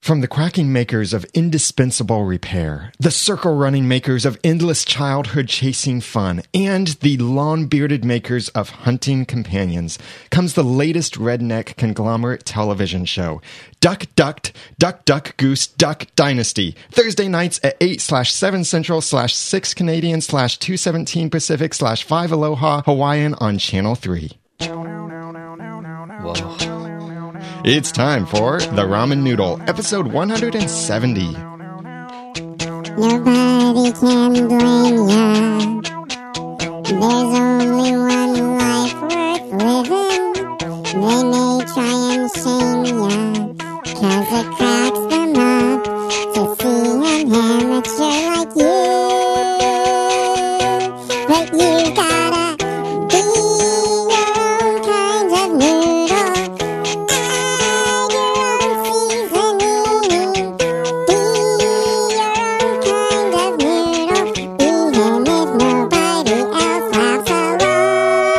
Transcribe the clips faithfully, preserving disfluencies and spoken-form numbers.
From the quacking makers of indispensable repair, the circle running makers of endless childhood chasing fun, and the long-bearded makers of hunting companions, comes the latest redneck conglomerate television show, Duck Ducked, Duck Duck Goose Duck Dynasty, Thursday nights at eight slash seven Central slash six Canadian slash two seventeen Pacific slash five Aloha Hawaiian on Channel three. Whoa. It's time for The Ramen Noodle, episode one hundred seventy. Nobody can blame ya. There's only one life worth living. They may try and shame ya, 'cause it cracks them up to see an amateur like you. But you gotta be your own kind of noodle. Add your own seasoning. Be your own kind of noodle, even if nobody else laughs along.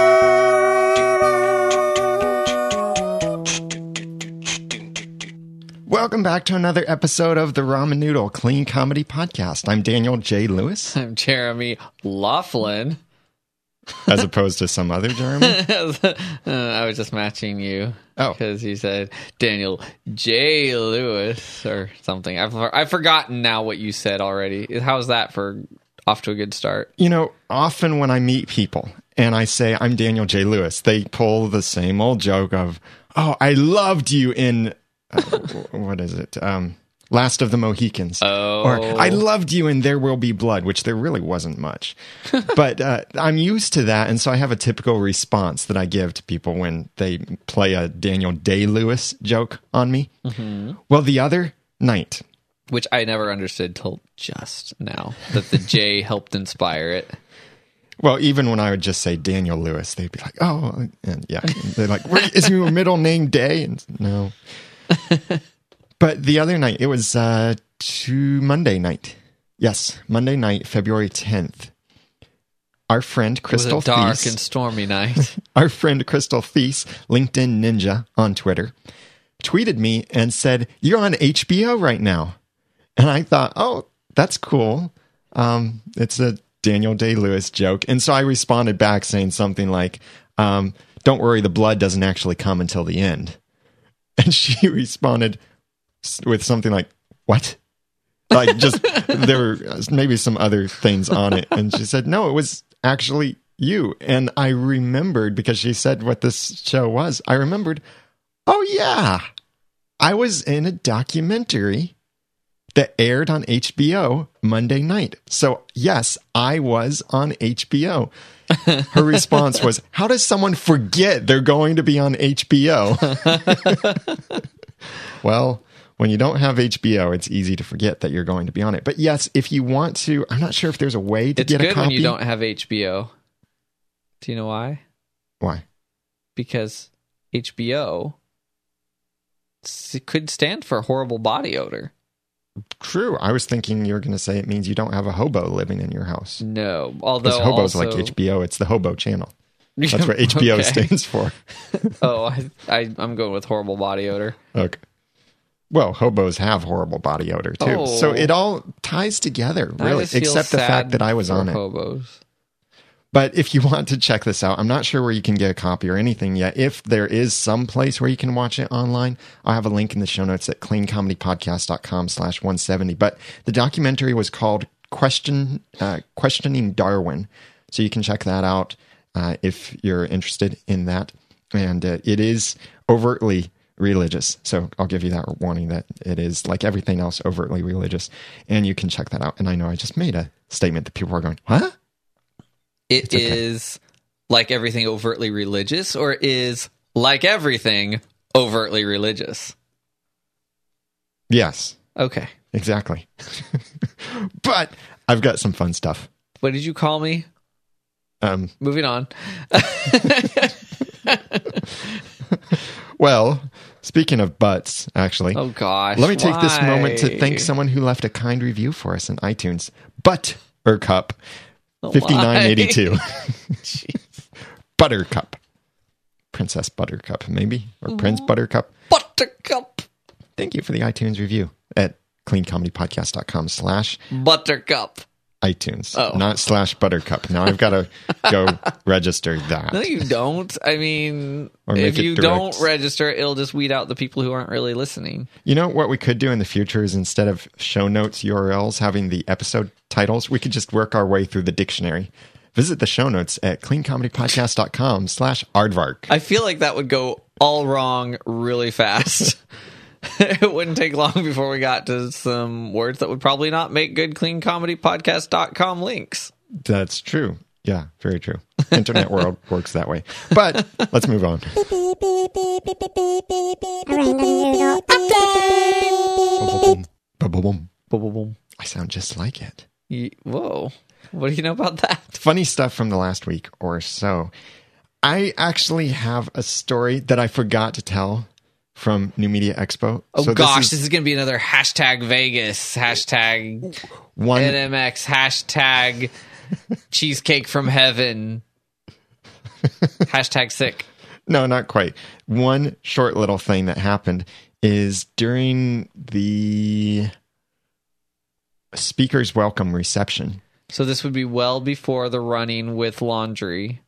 Welcome back to another episode of The Ramen Noodle Clean Comedy Podcast. I'm Daniel J. Lewis, I'm Jeremy Laughlin. as opposed to some other Jeremy. uh, I was just matching you. Oh. Because you said Daniel J. Lewis or something. I've, I've forgotten now what you said already. How's that for off to a good start? You know, often when I meet people and I say I'm Daniel J. Lewis, they pull the same old joke of, oh, I loved you in, uh, what is it? Um, Last of the Mohicans. Oh. Or I loved you in There Will Be Blood, which there really wasn't much. But uh, I'm used to that, and so I have a typical response that I give to people when they play a Daniel Day-Lewis joke on me. Mm-hmm. Well, the other night... Which I never understood till just now, that the J helped inspire it. Well, even when I would just say Daniel Lewis, they'd be like, oh, and yeah. They're like, "Wait, is your middle name Day?" And no. But the other night, it was uh, to Monday night. Yes, Monday night, February tenth. Our friend Crystal It was a dark Thies, and stormy night. our friend Crystal Thies, LinkedIn Ninja on Twitter, tweeted me and said, "You're on H B O right now." And I thought, oh, that's cool. Um, it's a Daniel Day-Lewis joke. And so I responded back saying something like, um, don't worry, the blood doesn't actually come until the end. And she responded with something like, what? Like, just, there were maybe some other things on it. And she said, no, it was actually you. And I remembered, because she said what this show was, I remembered, oh yeah, I was in a documentary that aired on H B O Monday night. So yes, I was on H B O. Her response was, how does someone forget they're going to be on H B O? Well, when you don't have H B O, it's easy to forget that you're going to be on it. But yes, if you want to, I'm not sure if there's a way to It's get a good copy. when you don't have H B O. Do you know why? Why? Because H B O s- could stand for horrible body odor. True. I was thinking you were going to say it means you don't have a hobo living in your house. No, although Because hobo's also... like H B O. It's the hobo channel. That's what H B O Okay. stands for. Oh, I, I, I'm going with horrible body odor. Okay. Well, hobos have horrible body odor too. Oh. So it all ties together, I really, just feel except the sad fact that I was for on it. hobos. But if you want to check this out, I'm not sure where you can get a copy or anything yet. If there is some place where you can watch it online, I'll have a link in the show notes at cleancomedypodcast.com slash 170. But the documentary was called Question uh, Questioning Darwin. So you can check that out uh, if you're interested in that. And uh, it is overtly religious. So I'll give you that warning that it is, like everything else, overtly religious. And you can check that out. And I know I just made a statement that people are going, huh? It It's okay. is like everything overtly religious, or is like everything overtly religious? Yes, Okay. exactly. But I've got some fun stuff. What did you call me? Um, Moving on. well, speaking of butts, actually, Oh, gosh. let me take this why? moment to thank someone who left a kind review for us in iTunes. Buttercup fifty-nine eighty-two. Jeez. Buttercup. Princess Buttercup, maybe? Or Prince Buttercup. Buttercup. thank you for the iTunes review at cleancomedypodcast.com slash Buttercup. iTunes, Oh. not slash buttercup. Now I've got to go register that. No, you don't. I mean, Or make if it you direct. don't register, it'll just weed out the people who aren't really listening. You know what we could do in the future is instead of show notes U R Ls having the episode titles, we could just work our way through the dictionary. Visit the show notes at cleancomedypodcast.com slash aardvark. I feel like that would go all wrong really fast. It wouldn't take long before we got to some words that would probably not make good clean comedy podcast dot com links. That's true. Yeah, very true. Internet world works that way. But let's move on. Random Noodle Update. Boom. I sound just like it. Ye- Whoa. What do you know about that? Funny stuff from the last week or so. I actually have a story that I forgot to tell from New Media Expo. Oh So gosh, this this is is, going to be another hashtag Vegas, hashtag one. N M X, hashtag cheesecake from heaven, hashtag sick. No, not quite. One short little thing that happened is during the speaker's welcome reception. So this would be well before the running with laundry.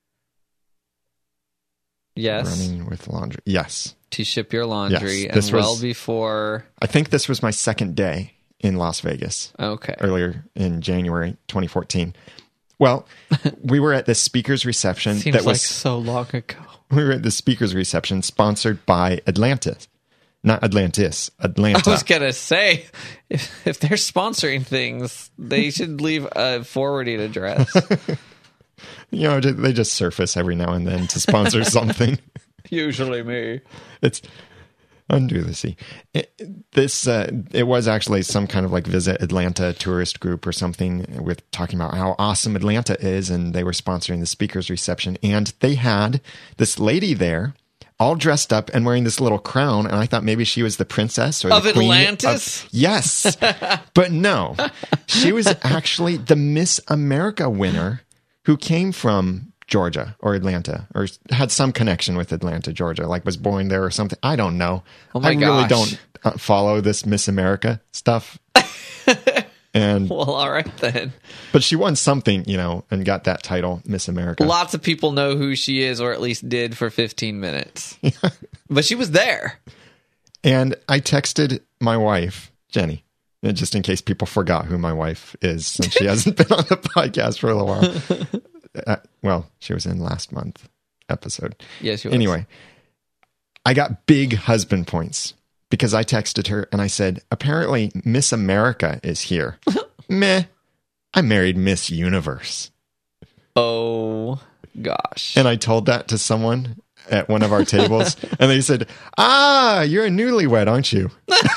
Yes. Running with laundry. Yes. To ship your laundry. Yes, and this well was- before. I think this was my second day in Las Vegas. Okay. Earlier in January twenty fourteen. Well, we were at this speaker's reception Seems that like was so long ago. we were at the speaker's reception sponsored by Atlantis. Not Atlantis, Atlanta. I was going to say, if, if they're sponsoring things, they should leave a forwarding address. You know, they just surface every now and then to sponsor something. Usually me. It's undo the sea. It, this uh, it was actually some kind of like Visit Atlanta tourist group or something with talking about how awesome Atlanta is, and they were sponsoring the speaker's reception, and they had this lady there all dressed up and wearing this little crown, and I thought maybe she was the princess or Of the queen Atlantis? of- yes, but no, she was actually the Miss America winner who came from Georgia or Atlanta or had some connection with Atlanta, Georgia, like was born there or something. I don't know. Oh my I really gosh. don't uh, follow this Miss America stuff. And Well, all right then. but she won something, you know, and got that title, Miss America. Lots of people know who she is, or at least did for fifteen minutes. But she was there. And I texted my wife, Jenny, and just in case people forgot who my wife is, since she hasn't been on the podcast for a little while. Uh, well, she was in last month episode. Yes, she was. Anyway, I got big husband points because I texted her and I said, apparently Miss America is here. Meh. I married Miss Universe. Oh, gosh. And I told that to someone at one of our tables and they said, ah, you're a newlywed, aren't you?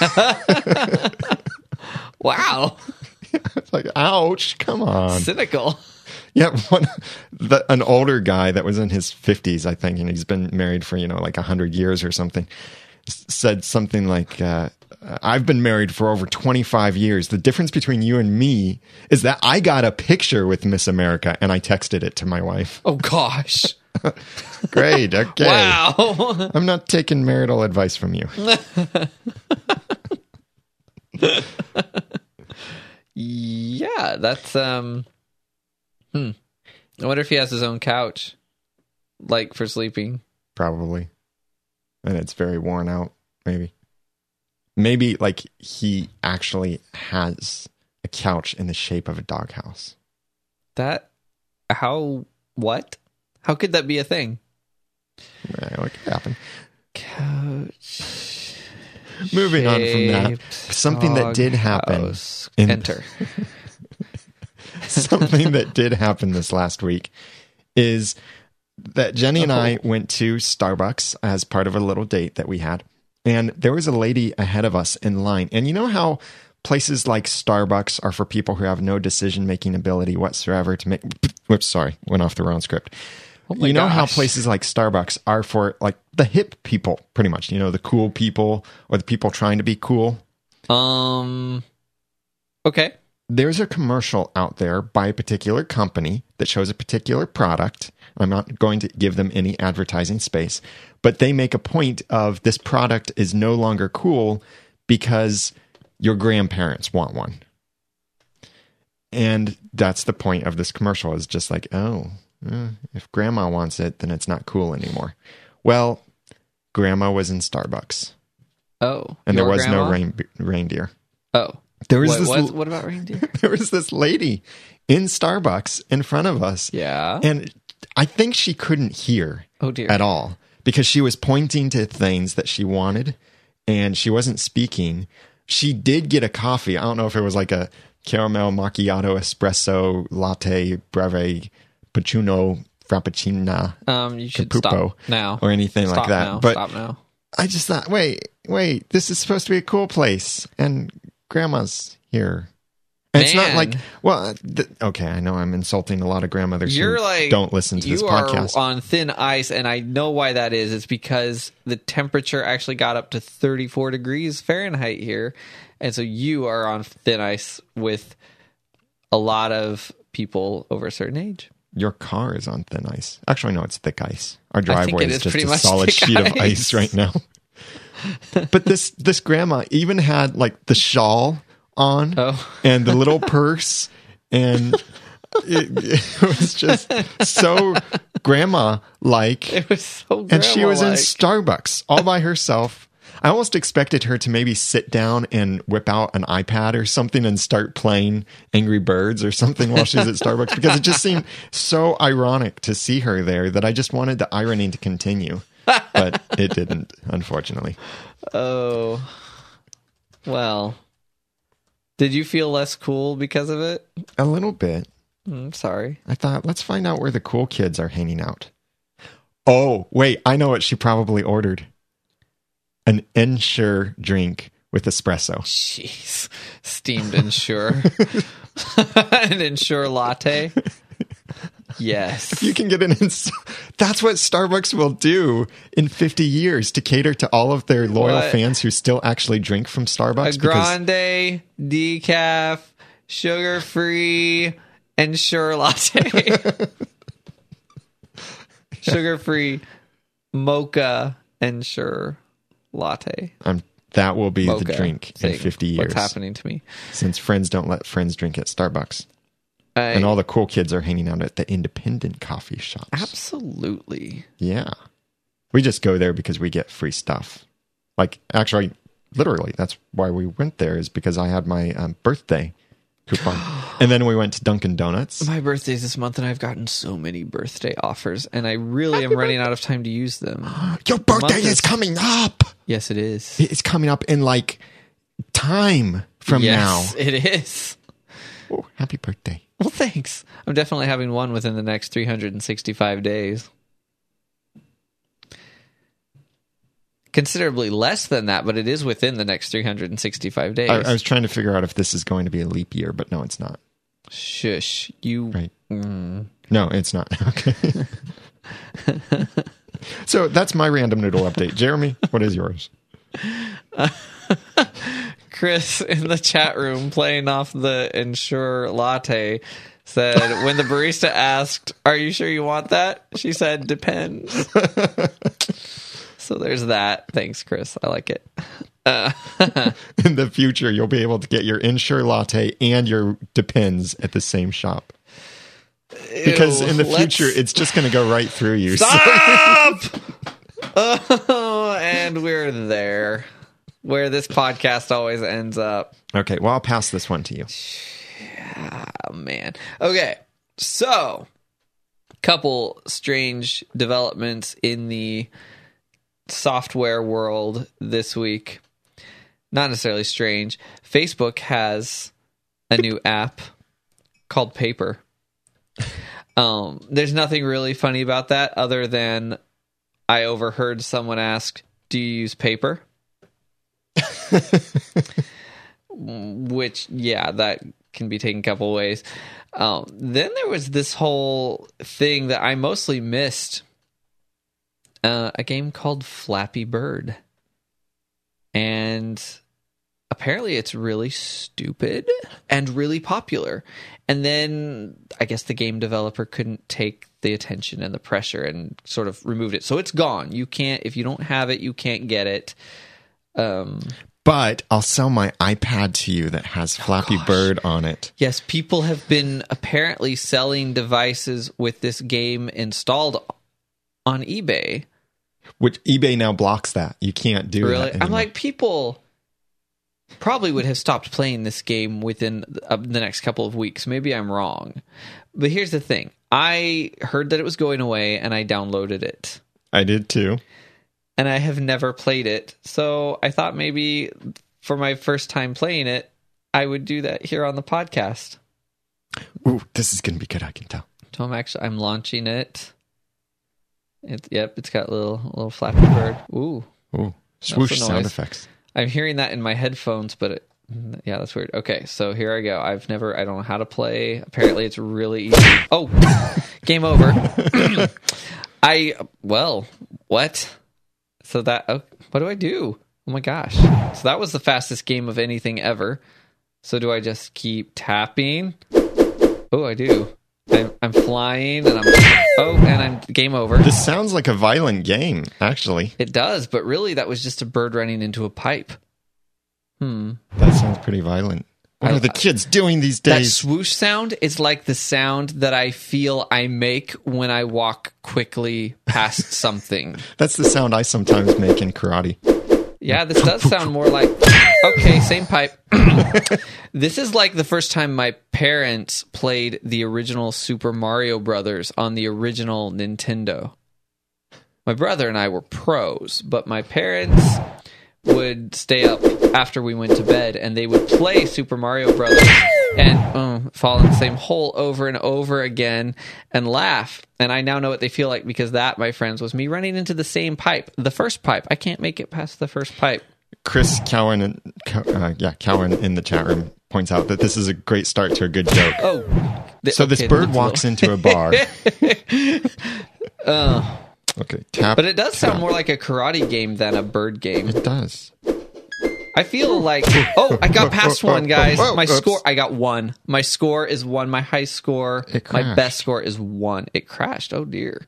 Wow. It's like, ouch, come on. Cynical. Yeah, one, the, an older guy that was in his fifties, I think, and he's been married for, you know, like one hundred years or something, s- said something like, uh, I've been married for over twenty-five years. The difference between you and me is that I got a picture with Miss America and I texted it to my wife. Oh, gosh. Great, okay. Wow. I'm not taking marital advice from you. Yeah, that's, um, hmm. I wonder if he has his own couch, like for sleeping. Probably. And it's very worn out, maybe. Maybe like he actually has a couch in the shape of a doghouse. That, how, what? How could that be a thing? Yeah, what could happen? Couch. Moving on from that, shaped something that did happen doghouse. in- Enter. Something that did happen this last week is that Jenny and I Oh. went to Starbucks as part of a little date that we had. And there was a lady ahead of us in line. And you know how places like Starbucks are for people who have no decision-making ability whatsoever to make... Whoops, sorry. Went off the wrong script. Oh my You know how gosh. places like Starbucks are for like the hip people, pretty much. You know, the cool people or the people trying to be cool. Um, okay. there's a commercial out there by a particular company that shows a particular product. I'm not going to give them any advertising space, but they make a point of this product is no longer cool because your grandparents want one. And that's the point of this commercial, is just like, oh, eh, if grandma wants it, then it's not cool anymore. Well, grandma was in Starbucks. Oh. And there was grandma? no rain, reindeer. Oh. There was What, this what, l- what about reindeer? there was this lady in Starbucks in front of us. Yeah. And I think she couldn't hear Oh, dear. at all because she was pointing to things that she wanted and she wasn't speaking. She did get a coffee. I don't know if it was like a caramel macchiato espresso latte breve puccino frappuccino Um, you should Capupo stop now. or anything Stop like that. now. But Stop now. I just thought, wait, wait, this is supposed to be a cool place and grandma's here. And it's not Man. like, well, th- okay, I know I'm insulting a lot of grandmothers You're who like don't listen to you this podcast. are on thin ice, and I know why that is. It's because the temperature actually got up to thirty-four degrees Fahrenheit here, and so you are on thin ice with a lot of people over a certain age. Your car is on thin ice. Actually, no, it's thick ice. Our I think driveway it is is just pretty a much solid thick sheet of ice. ice right now. But this this grandma even had like the shawl on Oh. and the little purse, and it, it was just so grandma like. It was so And she was in grandma-like. Starbucks all by herself. I almost expected her to maybe sit down and whip out an iPad or something and start playing Angry Birds or something while she's at Starbucks, because it just seemed so ironic to see her there that I just wanted the irony to continue. But it didn't, unfortunately. Oh, well. Did you feel less cool because of it? A little bit. I'm sorry. I thought, let's find out where the cool kids are hanging out. Oh, wait, I know what she probably ordered. An Ensure drink with espresso. Jeez. Steamed Ensure. An Ensure latte. Yes. You can get an ins- that's what Starbucks will do in fifty years to cater to all of their loyal What? fans who still actually drink from Starbucks. A because grande, decaf, sugar-free, Ensure latte. Sugar-free, mocha, Ensure latte. um, that will be Mocha the drink thing. in fifty years. What's happening to me? Since friends don't let friends drink at Starbucks. I, And all the cool kids are hanging out at the independent coffee shops. absolutely. Yeah. We just go there because we get free stuff. Like, actually, literally, that's why we went there, is because I had my um, birthday coupon. And then we went to Dunkin' Donuts. My birthday's this month, and I've gotten so many birthday offers, and I really am running out of time to use them. Your birthday month is is- coming up. Yes, it is. It's coming up in like time from yes, now. it is. Oh, happy birthday. Well, thanks. I'm definitely having one within the next three hundred sixty-five days. Considerably less than that, but it is within the next three hundred sixty-five days. I, I was trying to figure out if this is going to be a leap year, but no, it's not. Shush. You. Right. Mm. No, it's not. Okay. So that's my random noodle update. Jeremy, what is yours? Chris in the chat room playing off the Ensure latte said, when the barista asked, "Are you sure you want that?" she said, "Depends." So there's that. Thanks, Chris. I like it. Uh, In the future, you'll be able to get your Ensure latte and your Depends at the same shop. Because ew, in the let's- future, it's just going to go right through you. So- Stop! Oh, and we're there. Where this podcast always ends up. okay, well, I'll pass this one to you. Oh, man. Okay, so couple strange developments in the software world this week. Not necessarily strange. Facebook has a new app called Paper. Um, there's nothing really funny about that other than I overheard someone ask, "Do you use paper?" Which, yeah, that can be taken a couple ways. Um, then there was this whole thing that I mostly missed. Uh, a game called Flappy Bird. And apparently it's really stupid and really popular. And then I guess the game developer couldn't take the attention and the pressure and sort of removed it. So it's gone. You can't, if you don't have it, you can't get it. Um, But I'll sell my iPad to you that has Flappy gosh. Bird on it. yes, people have been apparently selling devices with this game installed on eBay. Which eBay now blocks that. You can't do Really? that anymore. I'm like, people probably would have stopped playing this game within the, uh, the next couple of weeks. Maybe I'm wrong. But here's the thing. I heard that it was going away and I downloaded it. I did too. And I have never played it. So I thought maybe for my first time playing it, I would do that here on the podcast. Ooh, this is going to be good, I can tell. So I'm actually, I'm launching it. It, yep, it's got a little, little Flappy Bird. Ooh. Ooh, swoosh That's a sound noise. effects. I'm hearing that in my headphones, but it, yeah, that's weird. Okay, so here I go. I've never, I don't know how to play. Apparently it's really easy. Oh, game over. I, well, what? So that, oh, what do I do? Oh my gosh. So that was the fastest game of anything ever. So do I just keep tapping? Oh, I do. I'm, I'm flying and I'm, oh, and I'm game over. This sounds like a violent game, actually. It does, but really that was just a bird running into a pipe. Hmm. That sounds pretty violent. What I- are the kids doing these That days? swoosh sound is like the sound that I feel I make when I walk quickly past something. That's the sound I sometimes make in karate. Yeah, this does sound more like... Okay, same pipe. This is like the first time my parents played the original Super Mario Brothers on the original Nintendo. My brother and I were pros, but my parents would stay up after we went to bed and they would play Super Mario Brothers and um, fall in the same hole over and over again and laugh. And I now know what they feel like because that, my friends, was me running into the same pipe. The first pipe. I can't make it past the first pipe. Chris Cowan, and uh, yeah, Cowan in the chat room points out that this is a great start to a good joke. Oh. th- So this okay, bird that's a walks little- into a bar. Uh, Okay, tap. but it does sound tap. more like a karate game than a bird game. It does. I feel like, oh, I got past one, guys. Oh, My oops. score, I got one. My score is one. My high score, It my crashed. best score is one. It crashed. Oh, dear.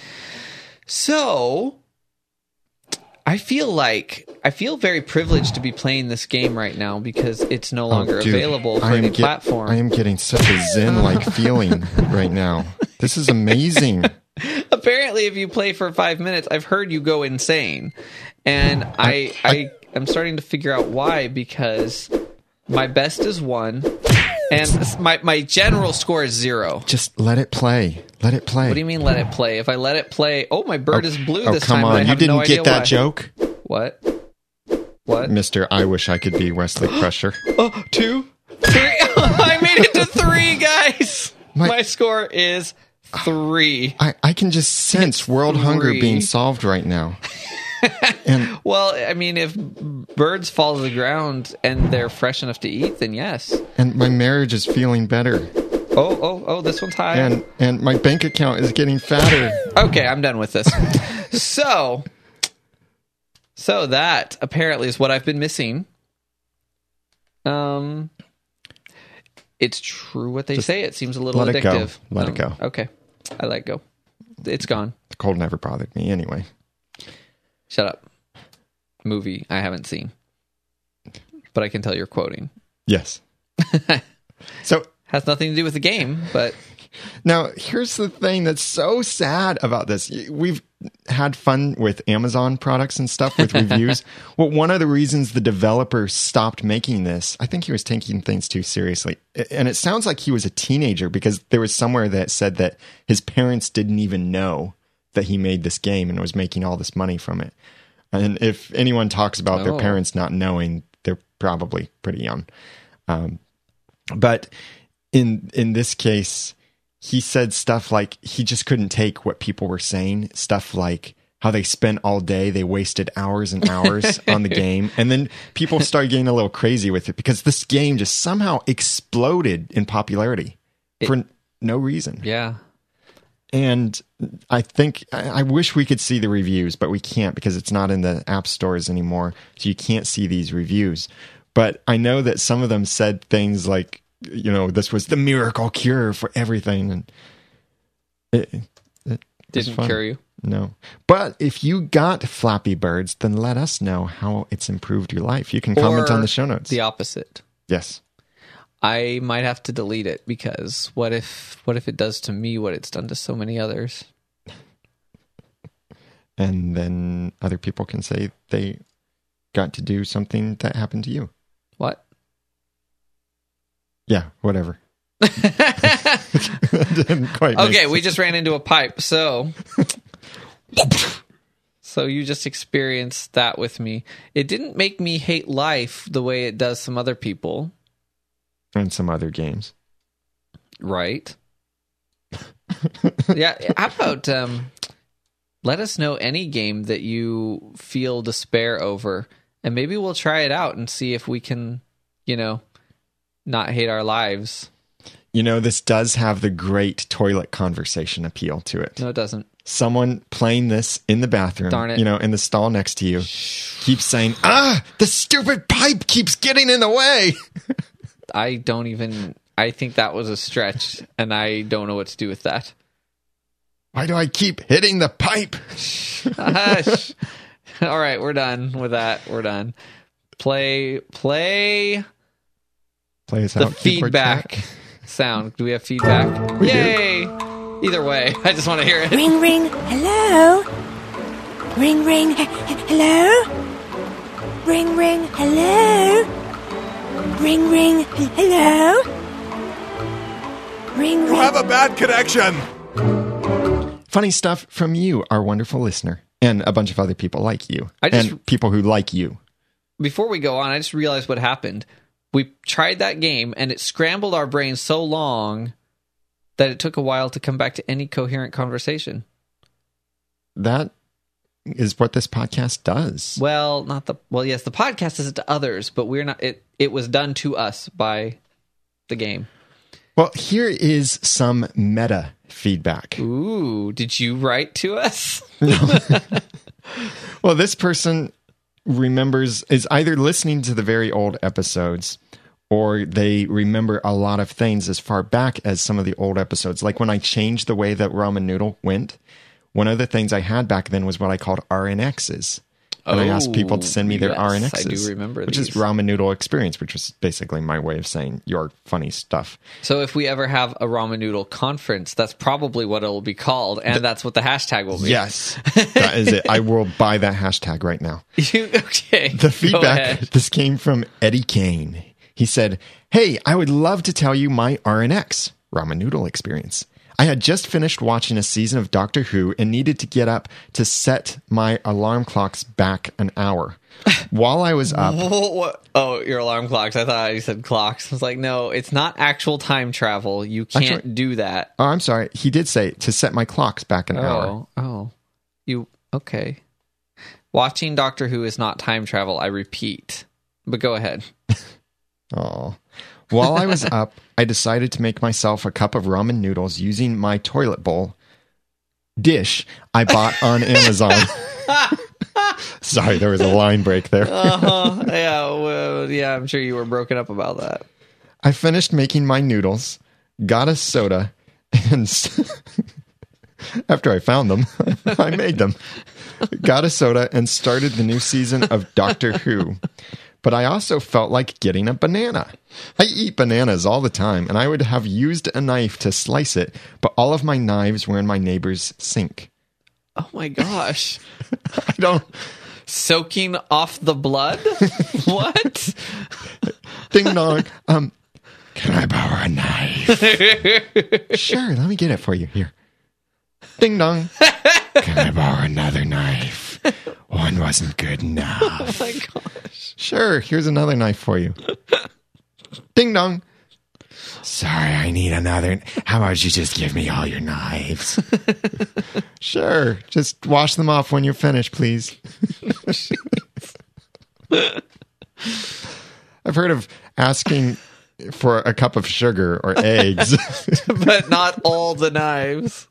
So, I feel like, I feel very privileged to be playing this game right now because it's no longer Oh, dude, available for I am any get- platform. I am getting such a zen-like feeling right now. This is amazing. Apparently, if you play for five minutes, I've heard you go insane. And I, I, I'm starting to figure out why, because my best is one, and my, my general score is zero. Just let it play. Let it play. What do you mean let it play? If I let it play, oh, my bird is blue Oh, this come time. and I on. You have didn't no idea get that why. joke? What? What? Mister I wish I could be Wesley Crusher. Oh, two? Three? I made it to three, guys! My- My, score is three. I, I can just sense world hunger three. being solved right now. And Well, I mean, if birds fall to the ground and they're fresh enough to eat, then yes. and my marriage is feeling better. Oh, oh, oh, this one's high. And and my bank account is getting fatter. Okay, I'm done with this. so, so that apparently is what I've been missing. Um, it's true what they Just say. It seems a little let it go. addictive. Let it Um, go. Okay, I let go. It's gone. The cold never bothered me anyway. Shut up. Movie I haven't seen, but I can tell you're quoting. Yes. So Has nothing to do with the game, but now here's the thing that's so sad about this. We've had fun with Amazon products and stuff with reviews. Well, one of the reasons the developer stopped making this, I think he was taking things too seriously. And it sounds like he was a teenager because there was somewhere that said that his parents didn't even know that he made this game and was making all this money from it. And if anyone talks about their Oh. parents not knowing, they're probably pretty young. Um, but in in this case, he said stuff like he just couldn't take what people were saying. Stuff like how they spent all day, they wasted hours and hours on the game. And then people started getting a little crazy with it because this game just somehow exploded in popularity for n- no reason. yeah. And I think, I I wish we could see the reviews, but we can't because it's not in the app stores anymore. So you can't see these reviews. But I know that some of them said things like, you know, this was the miracle cure for everything. And it, it Didn't fun. cure you. No. But if you got Flappy Birds, then let us know how it's improved your life. You can comment Or on the show notes. The opposite. Yes. I might have to delete it because what if what if it does to me what it's done to so many others? And then other people can say they got to do something that happened to you. What? Yeah, whatever. Didn't quite make Okay, we sense. just ran into a pipe. So So you just experienced that with me. It didn't make me hate life the way it does some other people. And some other games. Right. Yeah. How about um, let us know any game that you feel despair over, and maybe we'll try it out and see if we can, you know, not hate our lives. You know, this does have the great toilet conversation appeal to it. No, it doesn't. Someone playing this in the bathroom, Darn it. you know, in the stall next to you, keeps saying, ah, the stupid pipe keeps getting in the way. I don't even... I think that was a stretch, and I don't know what to do with that. Why do I keep hitting the pipe? Hush. All right, we're done with that. We're done. Play, play Play us the out. keyboard feedback chat. sound. Do we have feedback? We do. Yay! Either way, I just want to hear it. Ring, ring, hello? Ring, ring, he- hello? Ring, ring, hello? Ring, ring, hello? Ring, You ring. have a bad connection. Funny stuff from you, our wonderful listener, and a bunch of other people like you, I just- and people who like you. Before we go on, I just realized what happened. We tried that game, and it scrambled our brains so long that it took a while to come back to any coherent conversation. That is what this podcast does. Well, not the well, yes, the podcast is to others, but we're not. It it was done to us by the game. Well, here is some meta feedback. Ooh, did you write to us? Well, this person remembers, is either listening to the very old episodes, or they remember a lot of things as far back as some of the old episodes. Like when I changed the way that ramen noodle went, one of the things I had back then was what I called R N Xs. And I asked people to send me their yes, R N I Xs. do remember Which these. is ramen noodle experience, which was basically my way of saying your funny stuff. So if we ever have a ramen noodle conference, that's probably what it'll be called, and that's what the hashtag will be. Yes, that is it. I will buy that hashtag right now. You, okay. The go feedback, ahead. this came from Eddie Kane. He said, hey, I would love to tell you my R N X, ramen noodle experience. I had just finished watching a season of Doctor Who and needed to get up to set my alarm clocks back an hour. While I was up, What, what? Oh, your alarm clocks. I thought you said clocks. I was like, no, it's not actual time travel. You can't Actually- do that. oh, I'm sorry, he did say to set my clocks back an hour. Oh, oh. You, okay. Watching Doctor Who is not time travel, I repeat. But go ahead. Oh. While I was up, I decided to make myself a cup of ramen noodles using my toilet bowl dish I bought on Amazon. Sorry, there was a line break there. Uh-huh. Yeah, well, yeah, I'm sure you were broken up about that. I finished making my noodles, got a soda, and s- after I found them, I made them. Got a soda and started the new season of Doctor Who. But I also felt like getting a banana. I eat bananas all the time, and I would have used a knife to slice it, but all of my knives were in my neighbor's sink. Oh my gosh. I don't... Soaking off the blood? What? Ding dong. Um, can I borrow a knife? Sure, let me get it for you. Here. Ding dong. Can I borrow another knife? One wasn't good enough. Oh my gosh. Sure, here's another knife for you. Ding dong. Sorry, I need another. How about you just give me all your knives? Sure, just wash them off when you're finished, please. I've heard of asking for a cup of sugar or eggs. But not all the knives.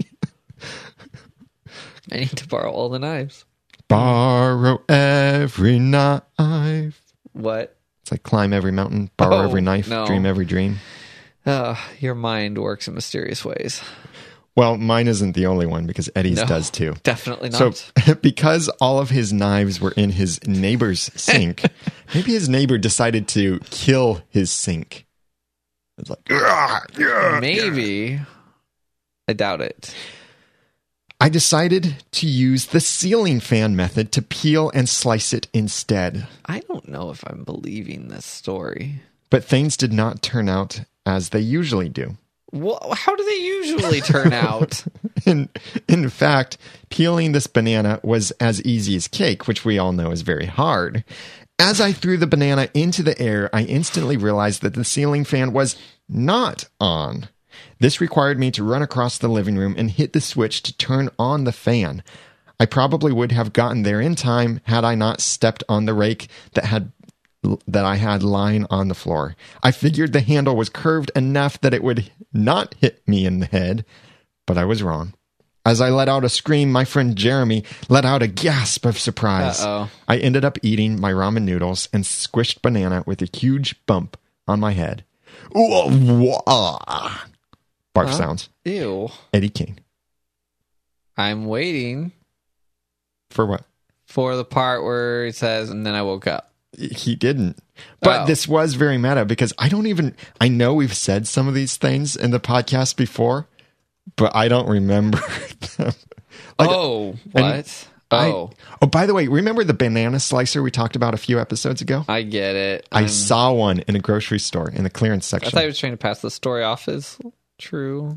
I need to borrow all the knives. Borrow every knife. What? It's like climb every mountain, borrow Oh, every knife, no. dream every dream. Uh, your mind works in mysterious ways. Well, mine isn't the only one because Eddie's No, does too. Definitely not. So, because all of his knives were in his neighbor's sink, maybe his neighbor decided to kill his sink. It's like, "Ugh, yeah." Maybe. I doubt it. I decided to use the ceiling fan method to peel and slice it instead. I don't know if I'm believing this story. But things did not turn out as they usually do. Well, how do they usually turn out? In, in fact, peeling this banana was as easy as cake, which we all know is very hard. As I threw the banana into the air, I instantly realized that the ceiling fan was not on. This required me to run across the living room and hit the switch to turn on the fan. I probably would have gotten there in time had I not stepped on the rake that had that I had lying on the floor. I figured the handle was curved enough that it would not hit me in the head, but I was wrong. As I let out a scream, my friend Jeremy let out a gasp of surprise. Uh-oh. I ended up eating my ramen noodles and squished banana with a huge bump on my head. Ooh, wah. Barf Huh? sounds. Ew. Eddie King. I'm waiting For what? for the part where it says, and then I woke up. He didn't. But Oh. this was very meta because I don't even, I know we've said some of these things in the podcast before, but I don't remember them. Like, oh, and what? I- oh, oh, by the way, remember the banana slicer we talked about a few episodes ago? I get it. I I'm- saw one in a grocery store in the clearance I section. thought he was trying to pass the story off as true.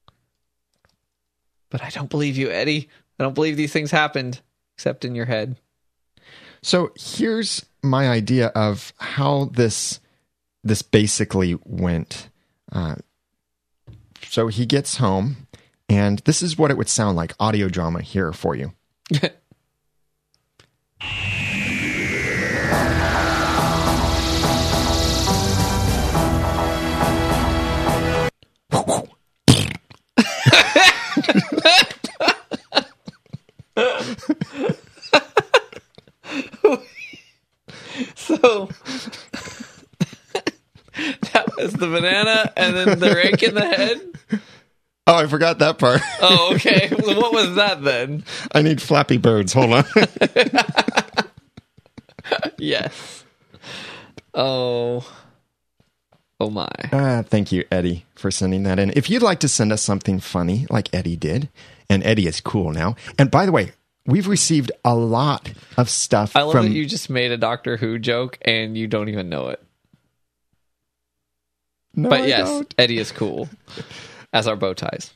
But I don't believe you, Eddie. I don't believe these things happened, except in your head. So here's my idea of how this this basically went. Uh, so he gets home, and this is what it would sound like, audio drama here for you. So that was the banana and then the rake in the head. Oh, I forgot that part. Oh, okay. So what was that then? I need Flappy Birds. Hold on. Yes. Oh. Oh my. Ah, thank you, Eddie, for sending that in. If you'd like to send us something funny like Eddie did, and Eddie is cool now. And by the way, we've received a lot of stuff I love from that you just made a Doctor Who joke and you don't even know it. No, But I yes, don't. Eddie is cool. As our bow ties.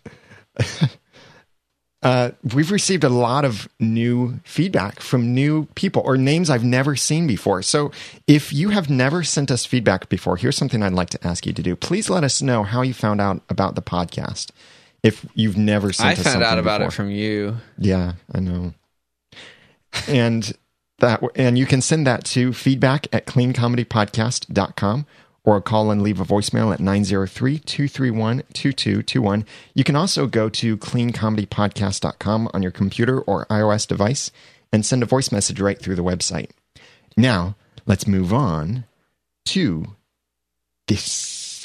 Uh, we've received a lot of new feedback from new people or names I've never seen before. So if you have never sent us feedback before, here's something I'd like to ask you to do. Please let us know how you found out about the podcast. If you've never sent I us found something out about before. it from you. Yeah, I know. And that and you can send that to feedback at clean comedy podcast dot com or call and leave a voicemail at nine zero three, two three one, two two two one. You can also go to clean comedy podcast dot com on your computer or iOS device and send a voice message right through the website. Now, let's move on to this.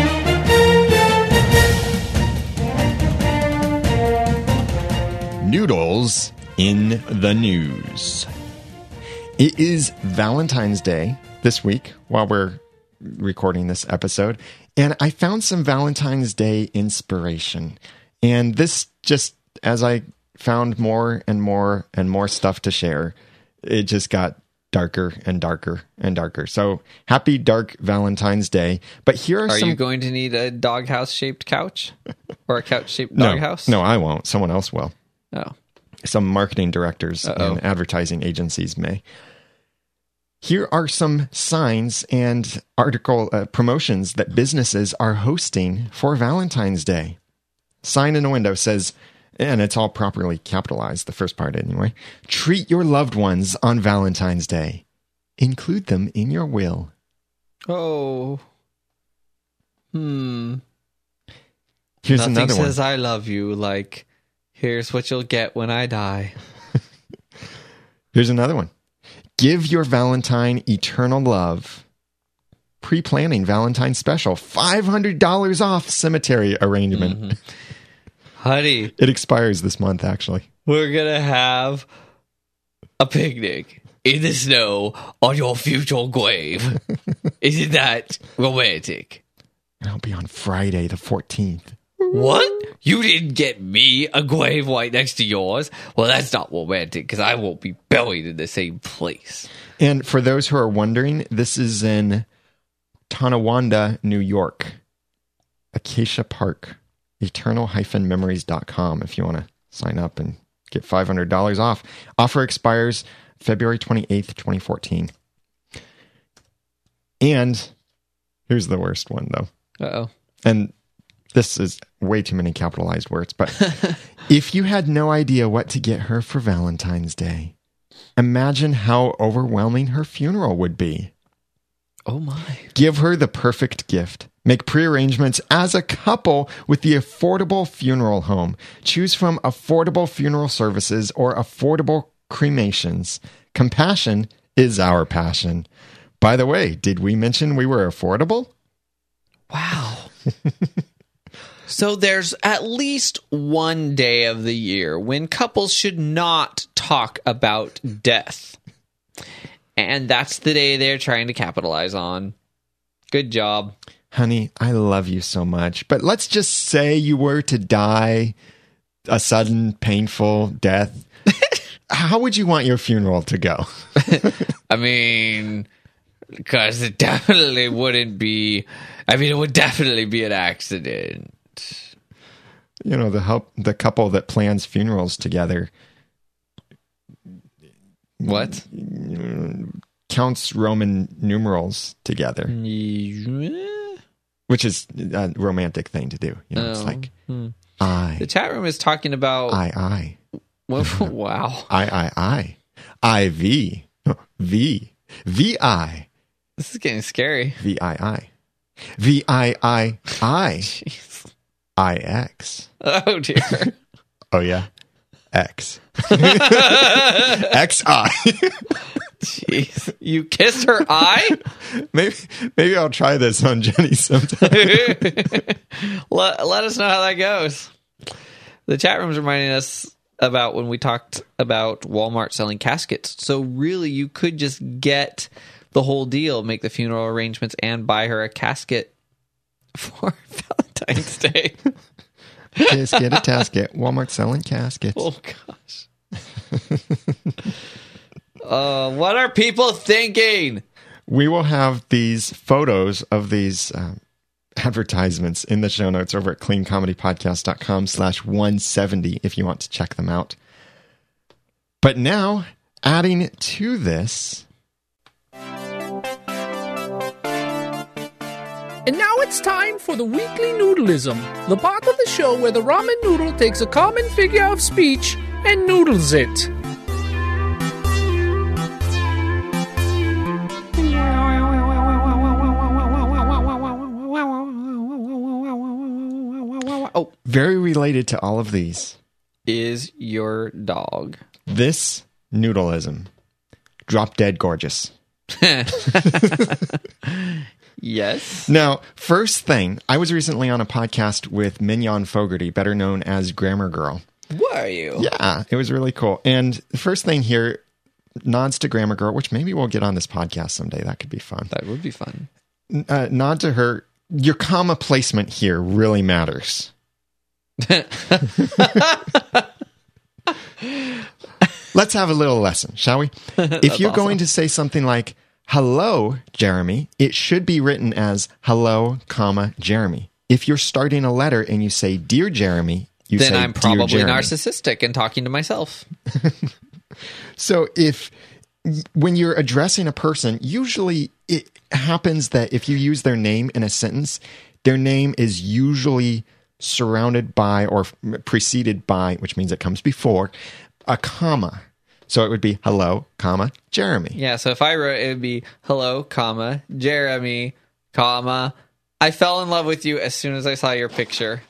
Noodles in the news. It is Valentine's Day this week while we're recording this episode, and I found some Valentine's Day inspiration. And this just, as I found more and more and more stuff to share, it just got darker and darker and darker. So happy dark Valentine's Day. But here are, Are some... you going to need a doghouse shaped couch? Or a couch shaped no, doghouse? No, I won't. Someone else will. Oh. Some marketing directors Uh-oh. and advertising agencies may. Here are some signs and article uh, promotions that businesses are hosting for Valentine's Day. Sign in a window says, and it's all properly capitalized, the first part anyway, treat your loved ones on Valentine's Day. Include them in your will. Oh. Hmm. Here's Nothing another says one. I love you like, here's what you'll get when I die. Here's another one. Give your Valentine eternal love pre-planning Valentine's special. five hundred dollars off cemetery arrangement. Mm-hmm. Honey, It expires this month, actually. we're going to have a picnic in the snow on your future grave. Isn't that romantic? It'll be on Friday the fourteenth. What? You didn't get me a grave right next to yours? Well, that's not romantic because I won't be buried in the same place. And for those who are wondering, this is in Tonawanda, New York. Acacia Park. eternal dash memories dot com if you want to sign up and get five hundred dollars off. Offer expires February twenty-eighth, twenty fourteen. And here's the worst one, though. Uh-oh. And this is way too many capitalized words, but if you had no idea what to get her for Valentine's Day, imagine how overwhelming her funeral would be. Oh, my. Give her the perfect gift. Make pre-arrangements as a couple with the Affordable Funeral Home. Choose from affordable funeral services or affordable cremations. Compassion is our passion. By the way, did we mention we were affordable? Wow. So there's at least one day of the year when couples should not talk about death. And that's the day they're trying to capitalize on. Good job. Honey, I love you so much. But let's just say you were to die a sudden, painful death. How would you want your funeral to go? I mean, because it definitely wouldn't be... I mean, it would definitely be an accident. You know, the help, the couple that plans funerals together What? counts Roman numerals together, which is a romantic thing to do. You know, it's Oh. like Hmm. I, The chat room is talking about... I, I, Wow. I, I, I, I, V, V, V, I, This is getting scary. V, I, I, V, I, I, I, Jeez. I, X. Oh, dear. Oh yeah, X, X, I. Jeez. You kissed her eye? Maybe, maybe I'll try this on Jenny sometime. let, let us know how that goes. The chat room's reminding us about when we talked about Walmart selling caskets. So really, you could just get the whole deal, make the funeral arrangements, and buy her a casket for Valentine's Day. Just get a casket. Walmart selling caskets. Oh, gosh. uh, what are people thinking? We will have these photos of these um, advertisements in the show notes over at cleancomedypodcast.com slash 170 if you want to check them out. But now, adding to this... And now it's time for the weekly noodleism, the part of the show where the ramen noodle takes a common figure of speech and noodles it. Oh, Very related to all of these. is your dog? This noodleism. Drop dead gorgeous. Yes. Now, first thing, I was recently on a podcast with Mignon Fogarty, better known as Grammar Girl. Were you? Yeah, it was really cool. And the first thing here, nods to Grammar Girl, which maybe we'll get on this podcast someday. That could be fun. That would be fun. Uh, nod to her. Your comma placement here really matters. Let's have a little lesson, shall we? If you're going to say something like, hello, Jeremy, it should be written as hello, comma, Jeremy. If you're starting a letter and you say, dear Jeremy, you then say, I'm "Dear probably Jeremy." narcissistic and talking to myself. So if when you're addressing a person, usually it happens that if you use their name in a sentence, their name is usually surrounded by or preceded by, which means it comes before, a comma. So it would be hello, comma, Jeremy. Yeah, so if I wrote, it would be hello, comma, Jeremy, comma, I fell in love with you as soon as I saw your picture.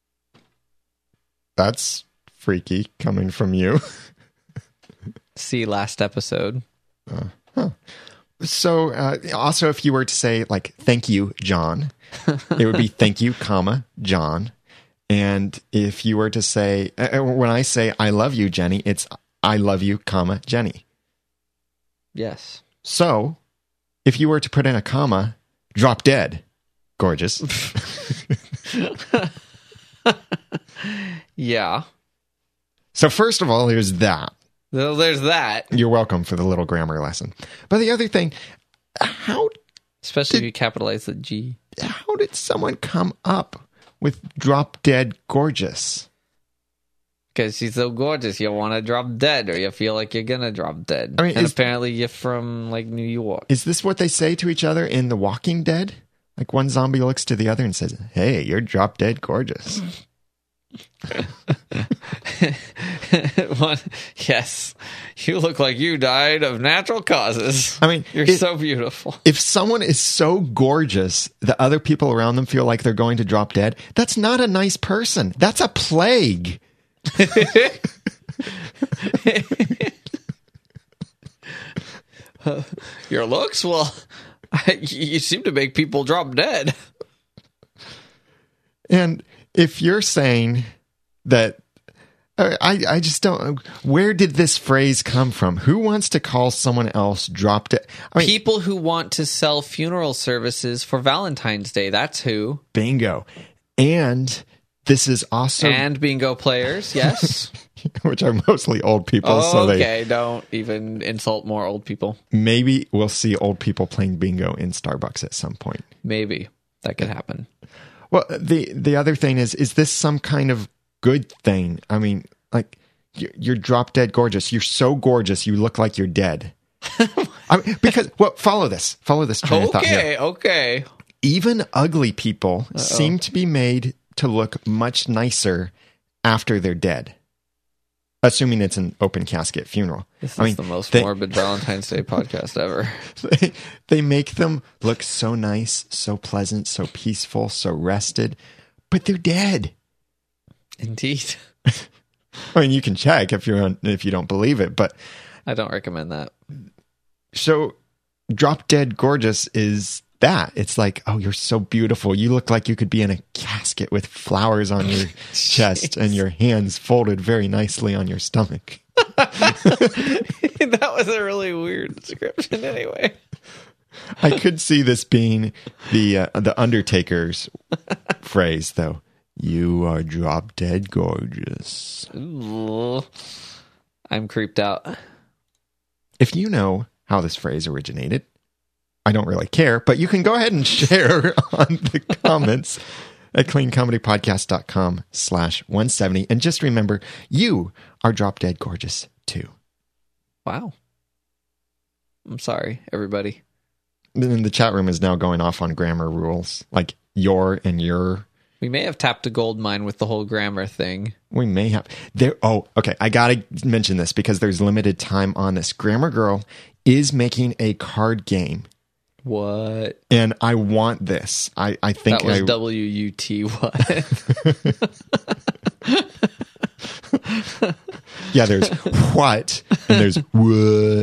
That's freaky coming from you. See last episode. So uh, also, if you were to say like, thank you, John, it would be thank you, comma, John. And if you were to say, uh, when I say I love you, Jenny, it's I love you, comma, Jenny. Yes. So if you were to put in a comma, drop dead, gorgeous. Yeah. So first of all, there's that. Well, there's that. You're welcome for the little grammar lesson. But the other thing, how Especially Did- if you capitalize the G. how did someone come up with drop dead gorgeous? Because she's so gorgeous, you want to drop dead, or you feel like you're going to drop dead. I mean, and is- apparently you're from, like, New York. Is this what they say to each other in The Walking Dead? Like one zombie looks to the other and says, hey, you're drop dead gorgeous. One, yes. You look like you died of natural causes. I mean, You're it- so beautiful. If someone is so gorgeous that other people around them feel like they're going to drop dead, that's not a nice person. That's a plague. Your looks? Well, you seem to make people drop dead. And if you're saying that, uh, I, I just don't, where did this phrase come from? Who wants to call someone else drop dead? I mean, People who want to sell funeral services for Valentine's Day. That's who. bingo. And this is also, And bingo players, yes. which are mostly old people. Oh, so they okay, don't even insult more old people. maybe we'll see old people playing bingo in Starbucks at some point. Maybe that could happen. Well, the the other thing is, is this some kind of good thing? I mean, like you're, you're drop dead gorgeous. You're so gorgeous, you look like you're dead. I mean, because well, follow this, follow this train of thought here. Okay, okay. Even ugly people seem to be made to look much nicer after they're dead, assuming it's an open casket funeral. This is I mean, the most they- morbid Valentine's Day podcast ever. they, they make them look so nice, so pleasant, so peaceful, so rested, but they're dead. Indeed. I mean, you can check if you're on, if you don't believe it, but I don't recommend that. so drop dead gorgeous is that. It's like, oh, you're so beautiful. You look like you could be in a casket with flowers on your chest and your hands folded very nicely on your stomach. That was a really weird description anyway. I could see this being the uh, the Undertaker's phrase, though. You are drop dead gorgeous. Ooh. I'm creeped out. If you know how this phrase originated, I don't really care, but you can go ahead and share on the comments at cleancomedypodcast.com slash 170. And just remember, you are drop dead gorgeous too. Wow. I'm sorry, everybody. And the chat room is now going off on grammar rules, like your and your. We may have tapped a gold mine with the whole grammar thing. We may have there. Oh, okay. I gotta mention this because there's limited time on this. Grammar Girl is making a card game, What? and I want this. I I think That was I, W U T what? yeah. There's what and there's what.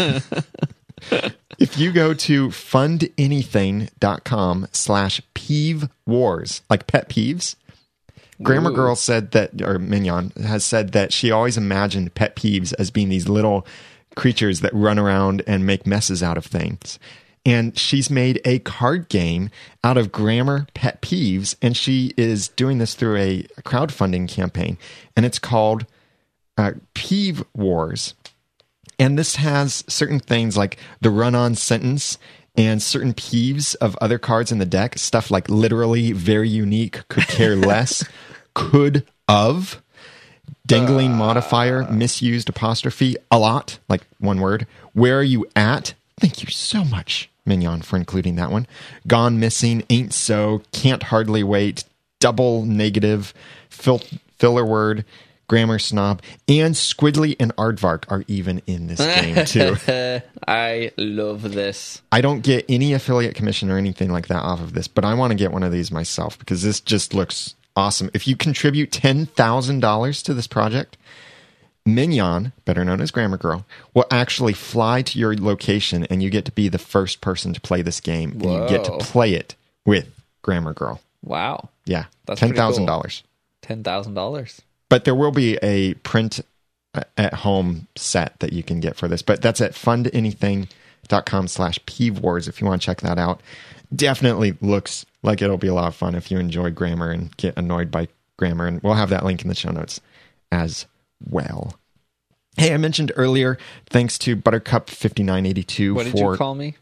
If you go to fundanything.com slash peeve wars, like pet peeves, Grammar Ooh. Girl said that, or Mignon has said that she always imagined pet peeves as being these little creatures that run around and make messes out of things. And she's made a card game out of grammar pet peeves, and she is doing this through a crowdfunding campaign, and it's called uh, Peeve Wars. And this has certain things like the run-on sentence and certain peeves of other cards in the deck. Stuff like literally, very unique, could care less, could of, dangling modifier, misused apostrophe, a lot, like one word. Where are you at? Thank you so much, Mignon, for including that one. Gone missing, ain't so, can't hardly wait, double negative, fill, filler word, grammar snob, and Squidly and Aardvark are even in this game too. I love this. I don't get any affiliate commission or anything like that off of this, but I want to get one of these myself because this just looks awesome. If you contribute ten thousand dollars to this project, Mignon, better known as Grammar Girl, will actually fly to your location and you get to be the first person to play this game. And you get to Whoa. play it with Grammar Girl. Wow. Yeah. That's ten pretty thousand dollars. ten thousand dollars. But there will be a print uh, at home set that you can get for this. But that's at fundanything.com slash peevewars if you want to check that out. Definitely looks like it'll be a lot of fun if you enjoy grammar and get annoyed by grammar. And we'll have that link in the show notes as well. Hey, I mentioned earlier, thanks to Buttercup fifty-nine eighty-two What did for... you call me?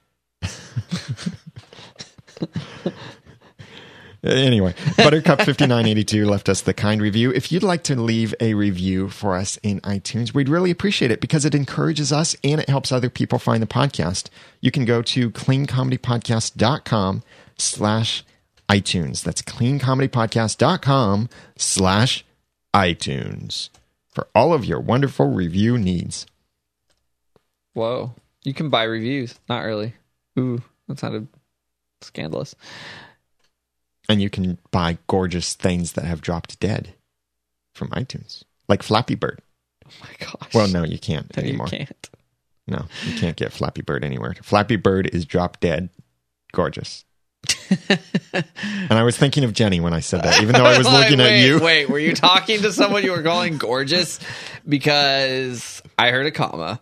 Anyway, Buttercup fifty-nine eighty-two left us the kind review. If you'd like to leave a review for us in iTunes, we'd really appreciate it because it encourages us and it helps other people find the podcast. You can go to cleancomedypodcast.com slash iTunes. That's cleancomedypodcast.com slash iTunes for all of your wonderful review needs. Whoa. You can buy reviews. Not really. Ooh, that sounded scandalous. And you can buy gorgeous things that have dropped dead from iTunes, like Flappy Bird. Oh my gosh. Well, no, you can't No, anymore. You can't. No, you can't get Flappy Bird anywhere. Flappy Bird is drop dead. Gorgeous. And I was thinking of Jenny when I said that, even though I was Like, looking wait, at you. Wait, were you talking to someone you were calling gorgeous? Because I heard a comma.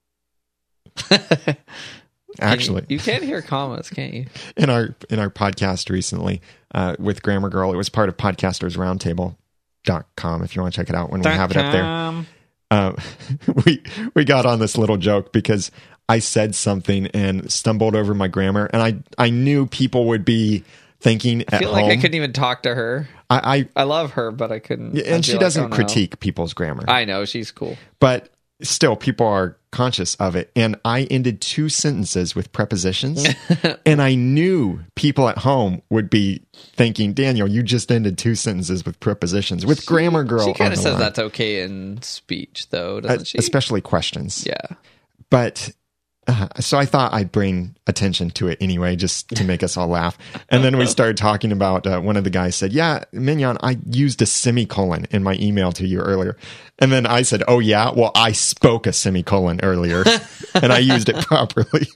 Actually, You, you can hear commas, can't you? in our in our podcast recently uh, with Grammar Girl, it was part of podcasters roundtable dot com if you want to check it out when we have it up there. Um, Uh, we we got on this little joke because I said something and stumbled over my grammar, and I I knew people would be thinking I at feel home. like I couldn't even talk to her. I, I love her, but I couldn't. I I'd and be she like, doesn't oh, no. critique people's grammar, I know, she's cool. but still, people are conscious of it. And I ended two sentences with prepositions, and I knew people at home would be thinking, Daniel, you just ended two sentences with prepositions. With Grammar Girl, She kind on of the says line. that's okay in speech, though, Uh, doesn't she? especially questions. Yeah. But uh, so I thought I'd bring attention to it anyway, just to make us all laugh. And then we started talking about, uh, one of the guys said, yeah, Mignon, I used a semicolon in my email to you earlier. And then I said, oh yeah, well, I spoke a semicolon earlier and I used it properly.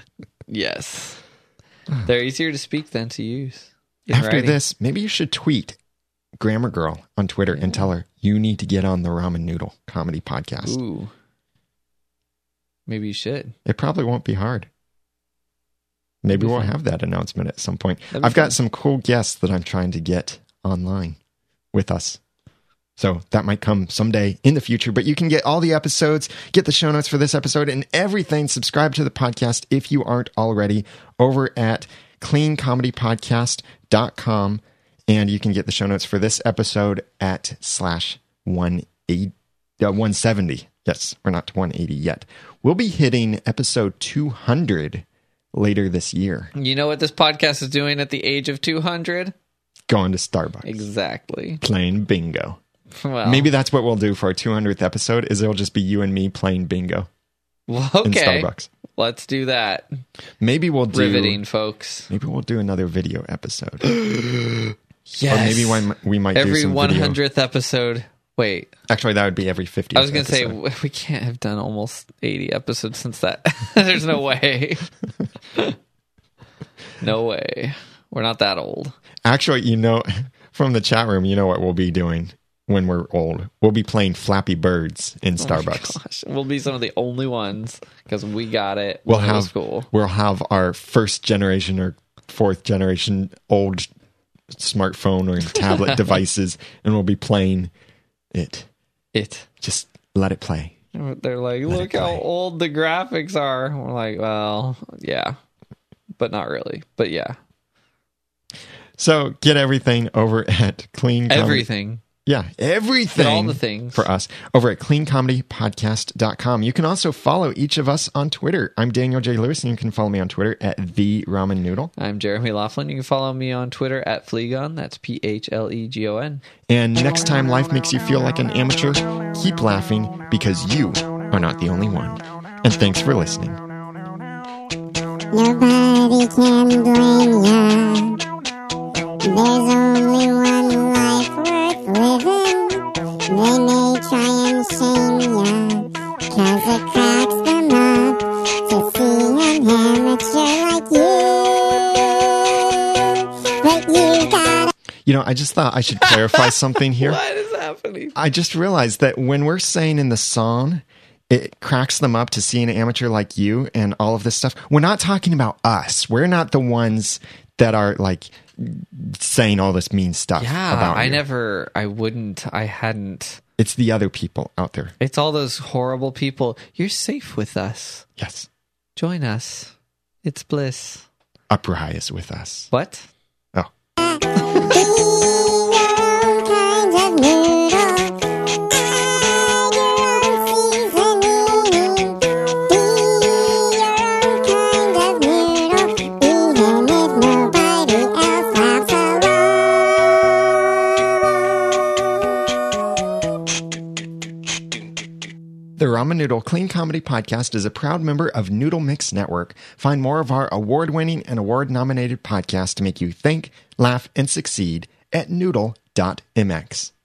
Yes. They're easier to speak than to use. in After writing. this, maybe you should tweet Grammar Girl on Twitter and tell her you need to get on the Ramen Noodle Comedy Podcast. Ooh. Maybe you should. It probably won't be hard. Maybe That'd be we'll fun. have that announcement at some point. That'd be I've got fun. some cool guests that I'm trying to get online with us. So that might come someday in the future, but you can get all the episodes, get the show notes for this episode and everything. Subscribe to the podcast if you aren't already over at clean comedy podcast dot com. And you can get the show notes for this episode at slash one eighty, uh, one seventy. Yes, we're not to one eighty yet. We'll be hitting episode two hundred later this year. You know what this podcast is doing at the age of two hundred? Going to Starbucks. Exactly. Playing bingo. Well, Maybe that's what we'll do for our two hundredth episode is it'll just be you and me playing bingo well, in okay. Starbucks. Let's do that. Maybe we'll do Riveting, folks. Maybe we'll do another video episode. Yes. Or maybe one, we might do every some one video. hundredth episode. Wait, Actually, that would be every fiftieth I was going to say, episode. w- we can't have done almost eighty episodes since that. There's no way. No way. We're not that old. Actually, you know, from the chat room, you know what we'll be doing when we're old. We'll be playing Flappy Birds in Oh my Starbucks. gosh. We'll be some of the only ones because we got it. We'll when it was have cool. we'll have our first generation or fourth generation old smartphone or tablet devices, and we'll be playing it. It. Just let it play. They're like, look how play. old the graphics are. We're like, well, yeah, but not really. But yeah, So get everything over at Clean Comedy. everything. Yeah, everything. Get all the things. for us over at clean comedy podcast dot com. You can also follow each of us on Twitter. I'm Daniel J. Lewis, and you can follow me on Twitter at the Ramen Noodle. I'm Jeremy Laughlin. You can follow me on Twitter at Phlegon. That's P H L E G O N. And next time life makes you feel like an amateur, keep laughing because you are not the only one. And thanks for listening. Nobody can blame ya. There's only one life worth living. They may try and shame ya. But you gotta You know, I just thought I should clarify something here. What is happening? I just realized that when we're saying in the song, it cracks them up to see an amateur like you and all of this stuff. We're not talking about us. We're not the ones that are like saying all this mean stuff Yeah, about I you. never, I wouldn't, I hadn't. It's the other people out there. It's all those horrible people. You're safe with us. Yes. Join us. It's bliss. Uprise with us. What? Oh. be your own kind of noodle. Add your own seasoning. Be your own kind of noodle, even if nobody else laughs along. The Ramen Noodle Clean Comedy Podcast is a proud member of Noodle Mix Network. Find more of our award-winning and award-nominated podcasts to make you think, laugh, and succeed at noodle dot m x.